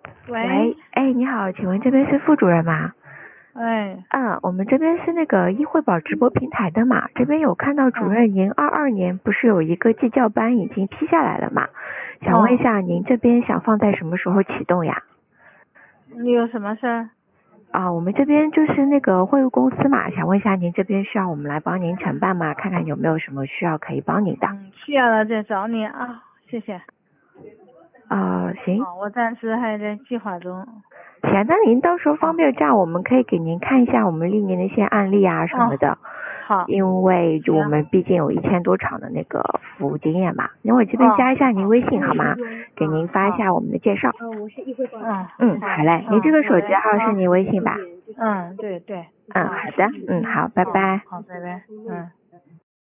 喂， 哎，你好，请问这边是副主任吗？ 哎， 我们这边是那个医惠宝直播平台的嘛，这边有看到主任您22年不是有一个技教班已经批下来了嘛？想问一下您这边想放在什么时候启动呀？ 你有什么事儿？ 我们这边就是那个会务公司嘛，想问一下您这边需要我们来帮您承办吗？看看有没有什么需要可以帮您的。 需要了再找你啊，谢谢。 行。 我暂时还在计划中。 行，那您到时候方便这样，我们可以给您看一下我们历年的一些案例啊什么的。 好。 因为我们毕竟有1000多场的那个服务经验嘛。那我这边加一下您微信好吗？给您发一下我们的介绍。 我是议会报。 好嘞。您这个手机号是您微信吧？ 对。 好的。好，拜拜。 好，拜拜。